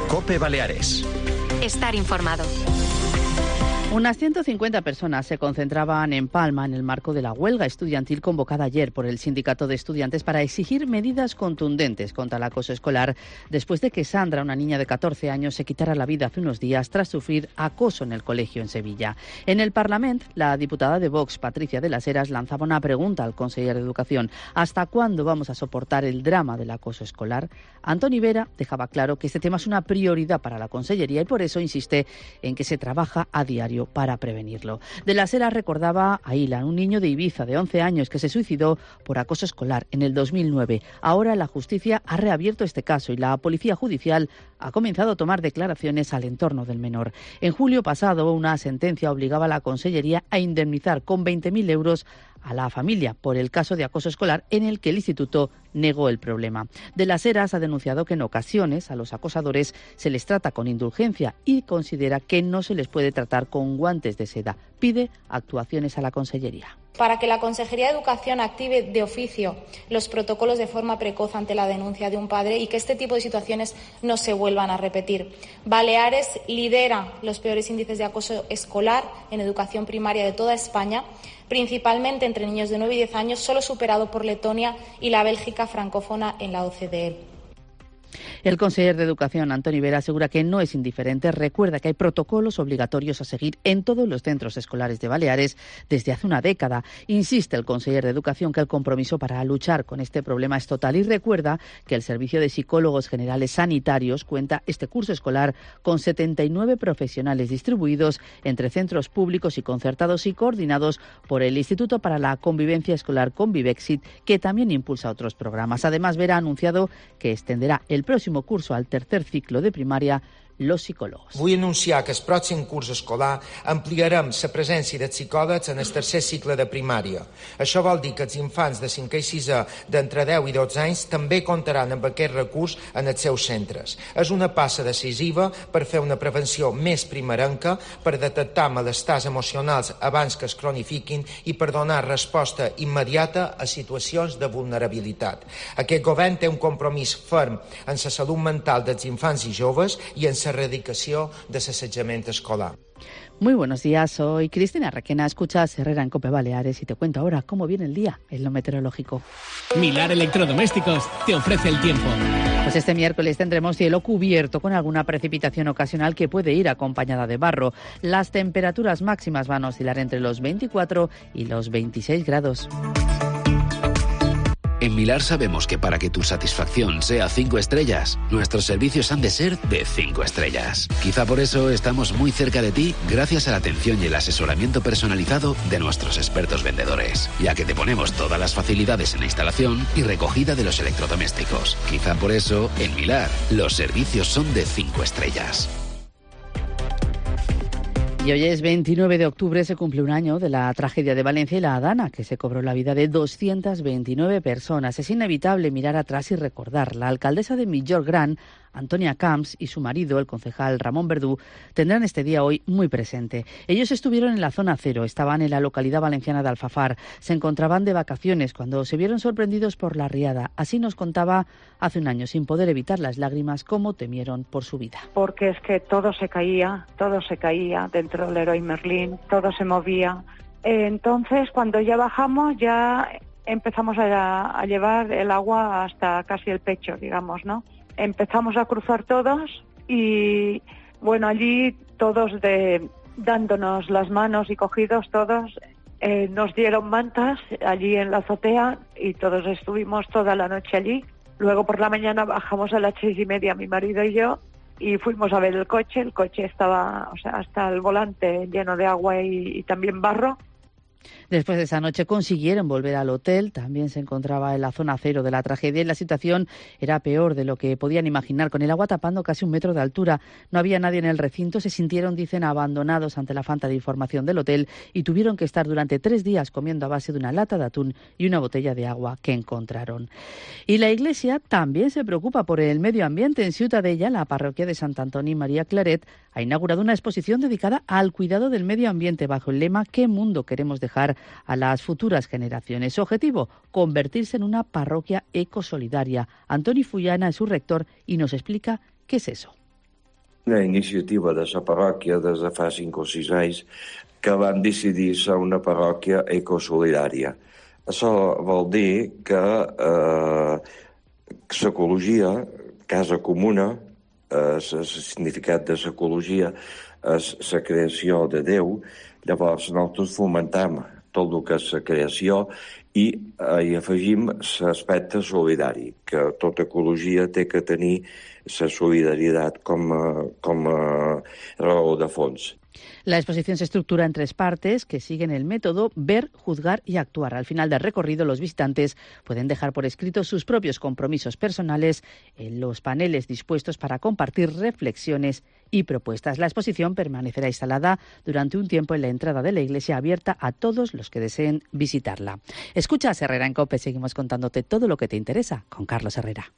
COPE Baleares. Estar informado. Unas 150 personas se concentraban en Palma en el marco de la huelga estudiantil convocada ayer por el Sindicato de Estudiantes para exigir medidas contundentes contra el acoso escolar después de que Sandra, una niña de 14 años, se quitara la vida hace unos días tras sufrir acoso en el colegio en Sevilla. En el Parlamento, la diputada de Vox, Patricia de las Heras, lanzaba una pregunta al conseller de Educación. ¿Hasta cuándo vamos a soportar el drama del acoso escolar? Antoni Vera dejaba claro que este tema es una prioridad para la Consellería y por eso insiste en que se trabaja a diario para prevenirlo. De las Heras recordaba a Ilan, un niño de Ibiza de 11 años que se suicidó por acoso escolar en el 2009. Ahora la justicia ha reabierto este caso y la policía judicial ha comenzado a tomar declaraciones al entorno del menor. En julio pasado, una sentencia obligaba a la Consellería a indemnizar con 20.000 euros a la familia por el caso de acoso escolar en el que el instituto negó el problema. De las Heras ha denunciado que en ocasiones a los acosadores se les trata con indulgencia y considera que no se les puede tratar con guantes de seda. Pide actuaciones a la Consellería. Para que la Consejería de Educación active de oficio los protocolos de forma precoz ante la denuncia de un padre y que este tipo de situaciones no se vuelvan a repetir. Baleares lidera los peores índices de acoso escolar en educación primaria de toda España, principalmente entre niños de 9 y 10 años, solo superado por Letonia y la Bélgica francófona en la OCDE. El conseller de Educación, Antoni Vera, asegura que no es indiferente. Recuerda que hay protocolos obligatorios a seguir en todos los centros escolares de Baleares desde hace una década. Insiste el conseller de Educación que el compromiso para luchar con este problema es total y recuerda que el Servicio de Psicólogos Generales Sanitarios cuenta este curso escolar con 79 profesionales distribuidos entre centros públicos y concertados y coordinados por el Instituto para la Convivencia Escolar Convivexit, que también impulsa otros programas. Además, Vera ha anunciado que extenderá el próximo curso al tercer ciclo de primaria los psicòlegs. Vull anunciar que el pròxim curs escolar ampliarem la presència de psicòlegs en el tercer cicle de primària. Això vol dir que els infants de 5è i 6è d'entre 10 i 12 anys també comptaran amb aquest recurs en els seus centres. És una passa decisiva per fer una prevenció més primerenca, per detectar malestars emocionals abans que es cronifiquin i per donar resposta immediata a situacions de vulnerabilitat. Aquest govern té un compromís ferm en la salut mental dels infants i joves i en erradicación de l'assetjament escolar. Muy buenos días, soy Cristina Requena, escuchas Herrera en COPE Baleares y te cuento ahora cómo viene el día en lo meteorológico. Milar Electrodomésticos te ofrece el tiempo. Pues este miércoles tendremos cielo cubierto con alguna precipitación ocasional que puede ir acompañada de barro. Las temperaturas máximas van a oscilar entre los 24 y los 26 grados. En Milar sabemos que para que tu satisfacción sea 5 estrellas, nuestros servicios han de ser de 5 estrellas. Quizá por eso estamos muy cerca de ti gracias a la atención y el asesoramiento personalizado de nuestros expertos vendedores, ya que te ponemos todas las facilidades en la instalación y recogida de los electrodomésticos. Quizá por eso, en Milar, los servicios son de 5 estrellas. Y hoy es 29 de octubre, se cumple un año de la tragedia de Valencia y la Adana, que se cobró la vida de 229 personas. Es inevitable mirar atrás y recordar. La alcaldesa de Millor-Gran, Antonia Camps, y su marido, el concejal Ramón Verdú, tendrán este día hoy muy presente. Ellos estuvieron en la zona cero, estaban en la localidad valenciana de Alfafar, se encontraban de vacaciones cuando se vieron sorprendidos por la riada. Así nos contaba hace un año, sin poder evitar las lágrimas, cómo temieron por su vida. Porque es que todo se caía dentro del Leroy Merlin, todo se movía. Entonces, cuando ya bajamos, ya empezamos a llevar el agua hasta casi el pecho, digamos, ¿no? Empezamos a cruzar todos y, bueno, allí todos dándonos las manos y cogidos todos, nos dieron mantas allí en la azotea y todos estuvimos toda la noche allí. Luego por la mañana bajamos a las 6:30 mi marido y yo y fuimos a ver el coche estaba, o sea, hasta el volante lleno de agua y también barro. Después de esa noche consiguieron volver al hotel, también se encontraba en la zona cero de la tragedia y la situación era peor de lo que podían imaginar, con el agua tapando casi 1 metro de altura. No había nadie en el recinto, se sintieron, dicen, abandonados ante la falta de información del hotel y tuvieron que estar durante 3 días comiendo a base de una lata de atún y una botella de agua que encontraron. Y la Iglesia también se preocupa por el medio ambiente. En Ciutadella, la parroquia de Sant Antoni María Claret ha inaugurado una exposición dedicada al cuidado del medio ambiente bajo el lema ¿Qué mundo queremos dejar a las futuras generaciones? Su objetivo, convertirse en una parroquia ecosolidaria. Antoni Fullana es su rector y nos explica qué es eso. Una iniciativa de la parròquia des de fa 5 o 6 anys que van decidir ser una parròquia ecosolidària. Això vol dir que l'ecologia, casa comuna, el significat de l'ecologia és la creació de Déu. Llavors nosaltres fomentem tot el que és la creació i hi afegim l'aspecte solidari, que tota ecologia té que tenir la solidaritat com a raó de fons. La exposición se estructura en 3 partes que siguen el método ver, juzgar y actuar. Al final del recorrido, los visitantes pueden dejar por escrito sus propios compromisos personales en los paneles dispuestos para compartir reflexiones y propuestas. La exposición permanecerá instalada durante un tiempo en la entrada de la iglesia, abierta a todos los que deseen visitarla. Escucha a Herrera en COPE. Seguimos contándote todo lo que te interesa con Carlos Herrera.